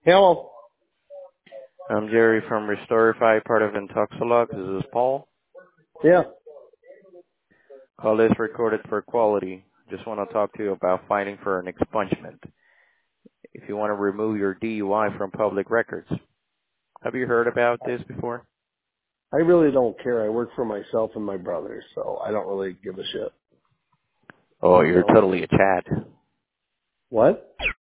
Hello. I'm Jerry from Restorify, part of Intoxilog. This is Paul. Yeah. Call is recorded for quality. Just want to talk to you about fighting for an expungement. If you want to remove your DUI from public records. Have you heard about this before? I really don't care. I work for myself and my brother, so I don't really give a shit. Oh, You you're know? totally a Chad. What?